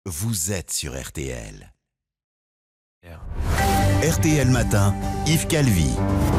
vous êtes sur RTL. RTL Matin, Yves Calvi.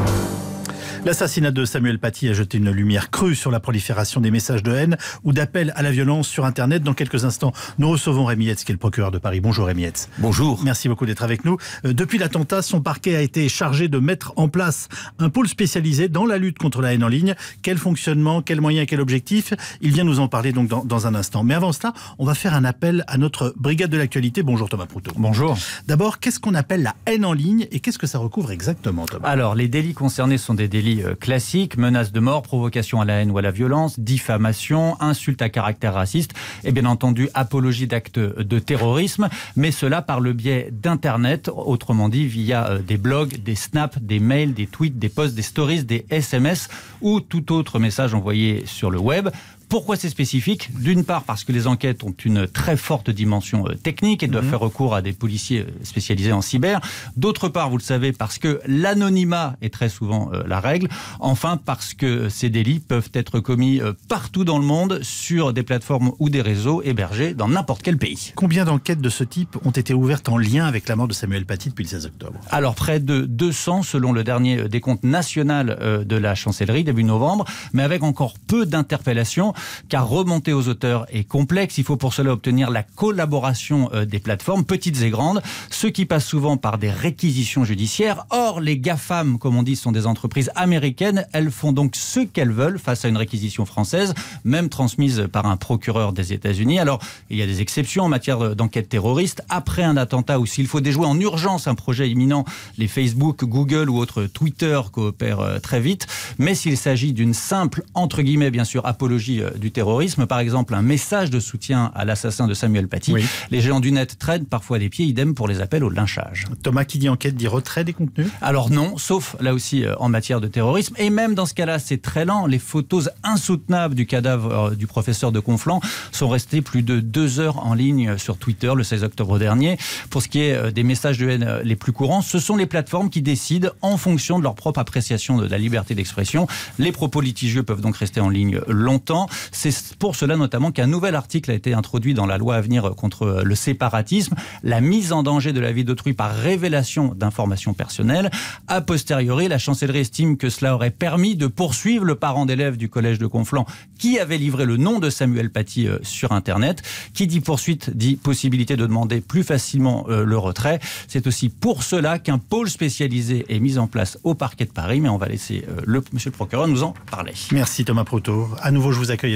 L'assassinat de Samuel Paty a jeté une lumière crue sur la prolifération des messages de haine ou d'appels à la violence sur Internet. Dans quelques instants, nous recevons Rémi Hetz, qui est le procureur de Paris. Bonjour Rémi Hetz. Bonjour. Merci beaucoup d'être avec nous. Depuis l'attentat, son parquet a été chargé de mettre en place un pôle spécialisé dans la lutte contre la haine en ligne. Quel fonctionnement, quels moyens, quel objectif? Il vient nous en parler donc dans un instant. Mais avant cela, on va faire un appel à notre brigade de l'actualité. Bonjour Thomas Proutot. Bonjour. D'abord, qu'est-ce qu'on appelle la haine en ligne et qu'est-ce que ça recouvre exactement, Thomas? Alors, les délits concernés sont des délits classiques, menaces de mort, provocation à la haine ou à la violence, diffamation, insulte à caractère raciste et bien entendu apologie d'actes de terrorisme, mais cela par le biais d'Internet, autrement dit via des blogs, des snaps, des mails, des tweets, des posts, des stories, des SMS ou tout autre message envoyé sur le web. Pourquoi c'est spécifique? D'une part parce que les enquêtes ont une très forte dimension technique et doivent faire recours à des policiers spécialisés en cyber. D'autre part, vous le savez, parce que l'anonymat est très souvent la règle. Enfin, parce que ces délits peuvent être commis partout dans le monde sur des plateformes ou des réseaux hébergés dans n'importe quel pays. Combien d'enquêtes de ce type ont été ouvertes en lien avec la mort de Samuel Paty depuis le 16 octobre? Alors, près de 200 selon le dernier décompte national de la chancellerie début novembre, mais avec encore peu d'interpellations. Car remonter aux auteurs est complexe. Il faut pour cela obtenir la collaboration des plateformes, petites et grandes, ce qui passe souvent par des réquisitions judiciaires. Or, les GAFAM, comme on dit, sont des entreprises américaines. Elles font donc ce qu'elles veulent face à une réquisition française, même transmise par un procureur des États-Unis. Alors, il y a des exceptions en matière d'enquête terroriste. Après un attentat ou s'il faut déjouer en urgence un projet imminent, les Facebook, Google ou autres Twitter coopèrent très vite. Mais s'il s'agit d'une simple, entre guillemets, bien sûr, apologie du terrorisme, par exemple un message de soutien à l'assassin de Samuel Paty, oui. Les géants du net traînent parfois des pieds, idem pour les appels au lynchage. Thomas, qui dit enquête dit retrait des contenus? Alors non, sauf là aussi en matière de terrorisme, et même dans ce cas-là c'est très lent. Les photos insoutenables du cadavre du professeur de Conflans sont restées plus de 2 heures en ligne sur Twitter le 16 octobre dernier. Pour ce qui est des messages de haine les plus courants, ce sont les plateformes qui décident en fonction de leur propre appréciation de la liberté d'expression. Les propos litigieux peuvent donc rester en ligne longtemps. C'est pour cela notamment qu'un nouvel article a été introduit dans la loi à venir contre le séparatisme, la mise en danger de la vie d'autrui par révélation d'informations personnelles. A posteriori, la chancellerie estime que cela aurait permis de poursuivre le parent d'élève du collège de Conflans qui avait livré le nom de Samuel Paty sur Internet. Qui dit poursuite dit possibilité de demander plus facilement le retrait. C'est aussi pour cela qu'un pôle spécialisé est mis en place au parquet de Paris, mais on va laisser monsieur le procureur nous en parler. Merci Thomas Proutot. À nouveau, je vous accueille et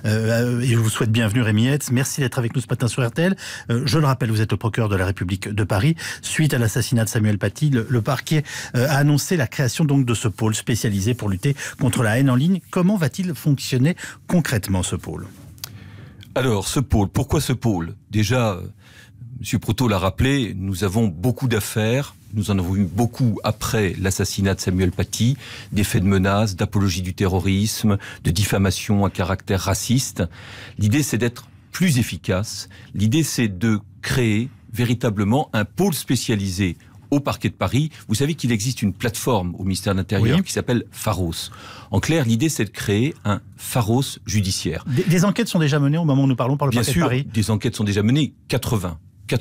je vous souhaite bienvenue Rémi Hetz. Merci d'être avec nous ce matin sur RTL. Je le rappelle, vous êtes le procureur de la République de Paris. Suite à l'assassinat de Samuel Paty, le parquet a annoncé la création donc de ce pôle spécialisé pour lutter contre la haine en ligne. Comment va-t-il fonctionner concrètement ce pôle? Alors ce pôle, pourquoi ce pôle? Déjà, M. Proutot l'a rappelé, nous avons beaucoup d'affaires. Nous en avons eu beaucoup après l'assassinat de Samuel Paty, des faits de menaces, d'apologie du terrorisme, de diffamation à caractère raciste. L'idée, c'est d'être plus efficace. L'idée, c'est de créer véritablement un pôle spécialisé au parquet de Paris. Vous savez qu'il existe une plateforme au ministère de l'Intérieur qui s'appelle Pharos. En clair, l'idée, c'est de créer un Pharos judiciaire. Des enquêtes sont déjà menées au moment où nous parlons par le parquet de Paris? Bien sûr, des enquêtes sont déjà menées, 80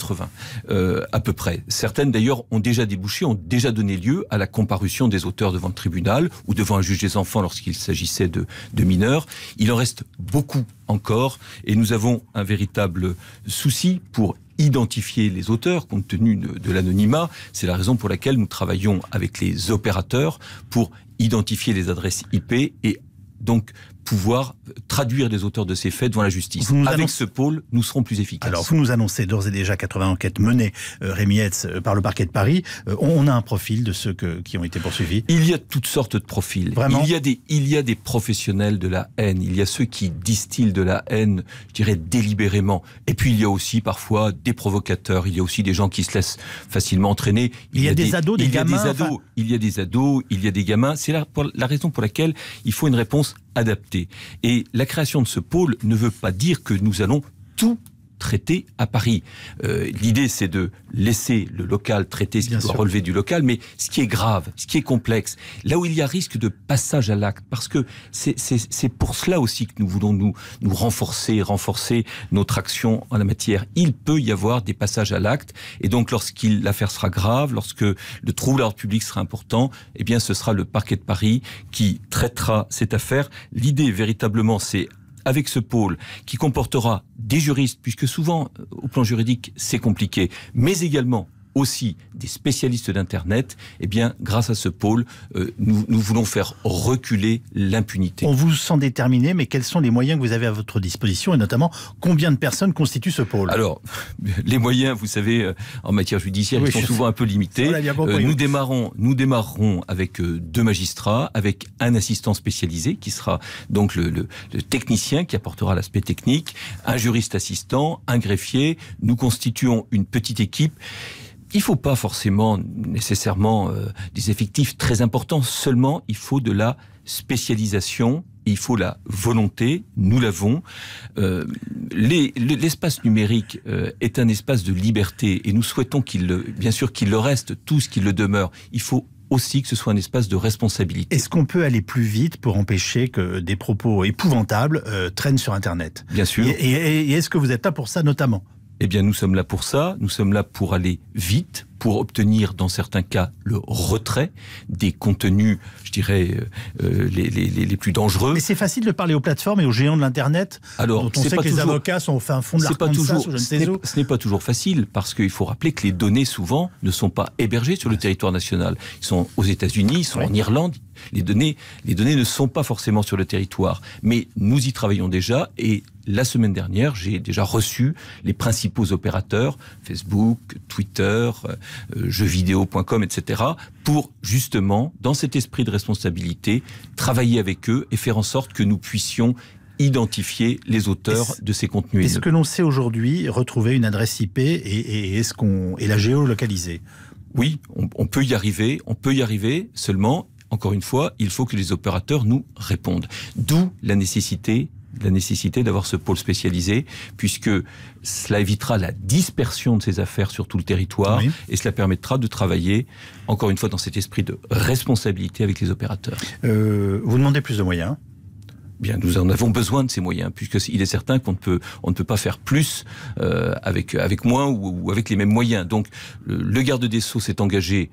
à peu près. Certaines d'ailleurs ont déjà débouché, ont déjà donné lieu à la comparution des auteurs devant le tribunal ou devant un juge des enfants lorsqu'il s'agissait de mineurs. Il en reste beaucoup encore et nous avons un véritable souci pour identifier les auteurs compte tenu de l'anonymat. C'est la raison pour laquelle nous travaillons avec les opérateurs pour identifier les adresses IP et donc pouvoir traduire les auteurs de ces faits devant la justice. Avec ce pôle, nous serons plus efficaces. Alors, vous nous annoncez d'ores et déjà 80 enquêtes menées, Rémi Hetz, par le parquet de Paris. On a un profil de ceux qui ont été poursuivis? Il y a toutes sortes de profils. Vraiment? Il y a des professionnels de la haine. Il y a ceux qui distillent de la haine, je dirais, délibérément. Et puis, il y a aussi parfois des provocateurs. Il y a aussi des gens qui se laissent facilement entraîner. Il y a des ados, des gamins. Il y a des ados, il y a des gamins. C'est la raison pour laquelle il faut une réponse adaptée. Et la création de ce pôle ne veut pas dire que nous allons tout traiter à Paris. L'idée, c'est de laisser le local traiter ce qui doit relever du local, mais ce qui est grave, ce qui est complexe, là où il y a risque de passage à l'acte, parce que c'est pour cela aussi que nous voulons nous renforcer notre action en la matière. Il peut y avoir des passages à l'acte, et donc l'affaire sera grave, lorsque le trouble à l'ordre public sera important, eh bien ce sera le parquet de Paris qui traitera cette affaire. L'idée véritablement, c'est avec ce pôle qui comportera des juristes, puisque souvent au plan juridique c'est compliqué, mais également aussi des spécialistes d'Internet, eh bien, grâce à ce pôle, nous voulons faire reculer l'impunité. On vous sent déterminé, mais quels sont les moyens que vous avez à votre disposition, et notamment, combien de personnes constituent ce pôle? Alors, les moyens, vous savez, en matière judiciaire, ils sont souvent un peu limités. Nous démarrerons avec 2 magistrats, avec un assistant spécialisé, qui sera donc le technicien, qui apportera l'aspect technique, un juriste assistant, un greffier. Nous constituons une petite équipe. Il ne faut pas forcément, nécessairement, des effectifs très importants. Seulement, il faut de la spécialisation, il faut la volonté. Nous l'avons. L'espace numérique est un espace de liberté et nous souhaitons bien sûr qu'il le reste, tous qu'il le demeure. Il faut aussi que ce soit un espace de responsabilité. Est-ce qu'on peut aller plus vite pour empêcher que des propos épouvantables traînent sur Internet? Bien sûr. Et est-ce que vous êtes là pour ça notamment? Eh bien, nous sommes là pour ça. Nous sommes là pour aller vite, pour obtenir, dans certains cas, le retrait des contenus, je dirais, les plus dangereux. Mais c'est facile de parler aux plateformes et aux géants de l'Internet, alors, dont on sait que les avocats sont au fin fond de l'Arkansas ou je ne sais où. Ce n'est pas toujours facile, parce qu'il faut rappeler que les données, souvent, ne sont pas hébergées sur le territoire national. Ils sont aux États-Unis, ils sont en Irlande. Les données ne sont pas forcément sur le territoire. Mais nous y travaillons déjà, et la semaine dernière, j'ai déjà reçu les principaux opérateurs, Facebook, Twitter, jeuxvideo.com, etc., pour justement, dans cet esprit de responsabilité, travailler avec eux et faire en sorte que nous puissions identifier les auteurs de ces contenus. Est-ce que l'on sait aujourd'hui retrouver une adresse IP et la géolocaliser? Oui, on peut y arriver, seulement, encore une fois, il faut que les opérateurs nous répondent. D'où la nécessité d'avoir ce pôle spécialisé, puisque cela évitera la dispersion de ces affaires sur tout le territoire, et cela permettra de travailler, encore une fois, dans cet esprit de responsabilité avec les opérateurs. Vous demandez plus de moyens? Bien, nous en avons besoin de ces moyens, puisqu'il est certain qu'on ne peut pas faire plus avec moins ou avec les mêmes moyens. Donc, le garde des Sceaux s'est engagé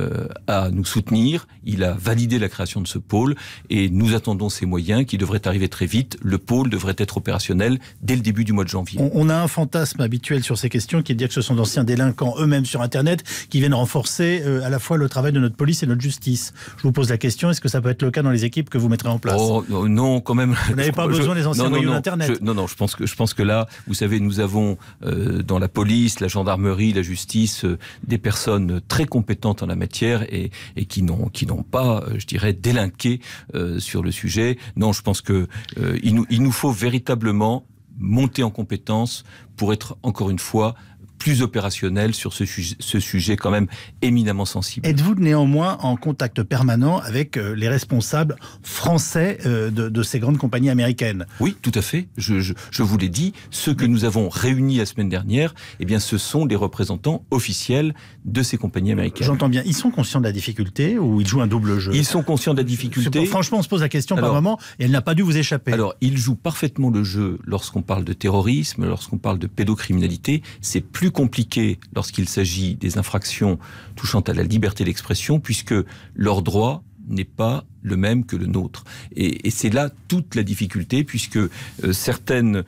à nous soutenir. Il a validé la création de ce pôle et nous attendons ces moyens qui devraient arriver très vite. Le pôle devrait être opérationnel dès le début du mois de janvier. On a un fantasme habituel sur ces questions qui est de dire que ce sont d'anciens délinquants eux-mêmes sur Internet qui viennent renforcer à la fois le travail de notre police et notre justice. Je vous pose la question, est-ce que ça peut être le cas dans les équipes que vous mettrez en place? Non, quand même. Vous n'avez pas besoin des anciens voyous d'Internet. Non, je pense que là, vous savez, nous avons dans la police, la gendarmerie, la justice, des personnes très compétentes en la matière et qui n'ont pas, je dirais, délinqué sur le sujet. Non, je pense que il nous faut véritablement monter en compétences pour être, encore une fois, plus opérationnel sur ce sujet quand même éminemment sensible. Êtes-vous néanmoins en contact permanent avec les responsables français de ces grandes compagnies américaines? Oui, tout à fait. Je vous l'ai dit, ceux que nous avons réunis la semaine dernière, eh bien, ce sont les représentants officiels de ces compagnies américaines. J'entends bien. Ils sont conscients de la difficulté ou ils jouent un double jeu? Ils sont conscients de la difficulté. Franchement, on se pose la question par moment et elle n'a pas dû vous échapper. Alors, ils jouent parfaitement le jeu lorsqu'on parle de terrorisme, lorsqu'on parle de pédocriminalité. C'est plus compliqué lorsqu'il s'agit des infractions touchant à la liberté d'expression, puisque leur droit n'est pas le même que le nôtre. Et c'est là toute la difficulté, puisque certains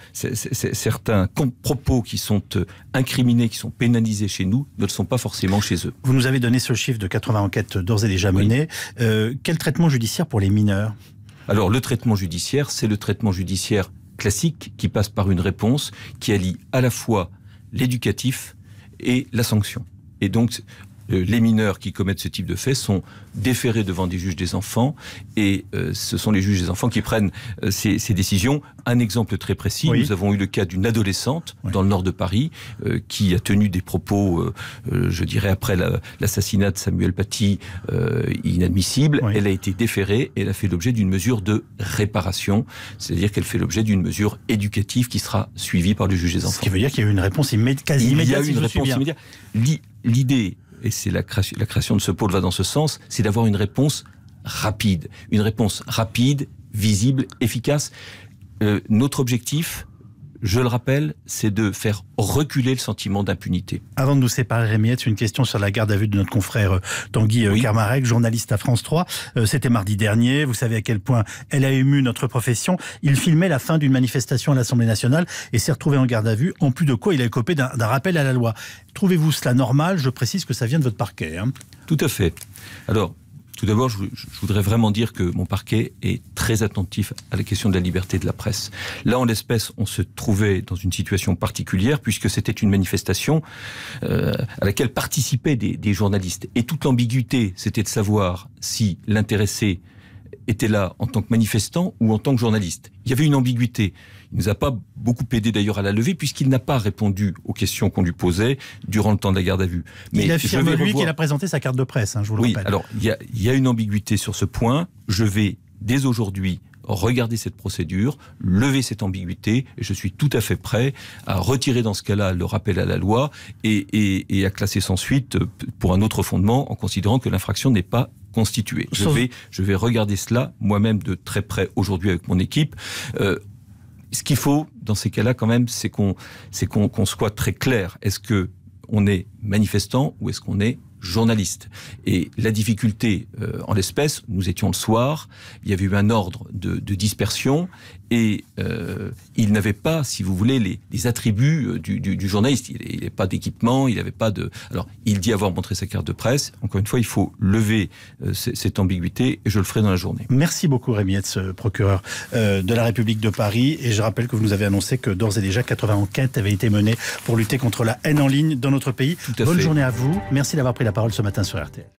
propos qui sont incriminés, qui sont pénalisés chez nous, ne le sont pas forcément chez eux. Vous nous avez donné ce chiffre de 80 enquêtes d'ores et déjà menées. Quel traitement judiciaire pour les mineurs? Alors, le traitement judiciaire, c'est le traitement judiciaire classique qui passe par une réponse qui allie à la fois l'éducatif et la sanction. Et donc, les mineurs qui commettent ce type de faits sont déférés devant des juges des enfants et ce sont les juges des enfants qui prennent ces décisions. Un exemple très précis, nous avons eu le cas d'une adolescente dans le nord de Paris qui a tenu des propos, je dirais après l'assassinat de Samuel Paty, inadmissibles. Elle a été déférée et elle a fait l'objet d'une mesure de réparation, c'est-à-dire qu'elle fait l'objet d'une mesure éducative qui sera suivie par le juge des enfants. Ce qui veut dire qu'il y a eu une réponse quasi immédiate. Il y a eu une réponse immédiate. L'idée, et c'est la création de ce pôle va dans ce sens, c'est d'avoir une réponse rapide. Une réponse rapide, visible, efficace. Notre objectif, je le rappelle, c'est de faire reculer le sentiment d'impunité. Avant de nous séparer, Rémi Hetz, une question sur la garde à vue de notre confrère Tanguy Karmarek, journaliste à France 3. C'était mardi dernier. Vous savez à quel point elle a ému notre profession. Il filmait la fin d'une manifestation à l'Assemblée nationale et s'est retrouvé en garde à vue. En plus de quoi, il a écopé d'un rappel à la loi. Trouvez-vous cela normal? Je précise que ça vient de votre parquet. Tout à fait. Alors, tout d'abord, je voudrais vraiment dire que mon parquet est très attentif à la question de la liberté de la presse. Là, en l'espèce, on se trouvait dans une situation particulière puisque c'était une manifestation à laquelle participaient des journalistes. Et toute l'ambiguïté, c'était de savoir si l'intéressé était là en tant que manifestant ou en tant que journaliste. Il y avait une ambiguïté. Il ne nous a pas beaucoup aidé d'ailleurs à la lever puisqu'il n'a pas répondu aux questions qu'on lui posait durant le temps de la garde à vue. Mais il affirme lui qu'il a présenté sa carte de presse, je vous le rappelle. Alors il y a une ambiguïté sur ce point. Je vais dès aujourd'hui regarder cette procédure, lever cette ambiguïté, et je suis tout à fait prêt à retirer dans ce cas-là le rappel à la loi et à classer sans suite pour un autre fondement en considérant que l'infraction n'est pas constituée. Je vais regarder cela moi-même de très près aujourd'hui avec mon équipe. Ce qu'il faut dans ces cas-là quand même, c'est qu'on soit très clair. Est-ce que on est manifestant ou est-ce qu'on est journaliste? Et la difficulté, en l'espèce, nous étions le soir, il y avait eu un ordre de dispersion et il n'avait pas, si vous voulez, les attributs du journaliste. Il n'avait pas d'équipement, il n'avait pas de... Alors, il dit avoir montré sa carte de presse. Encore une fois, il faut lever cette ambiguïté et je le ferai dans la journée. Merci beaucoup Rémi Hetz, procureur de la République de Paris. Et je rappelle que vous nous avez annoncé que d'ores et déjà 80 enquêtes avaient été menées pour lutter contre la haine en ligne dans notre pays. Bonne journée à vous. Merci d'avoir pris la parole ce matin sur RTL.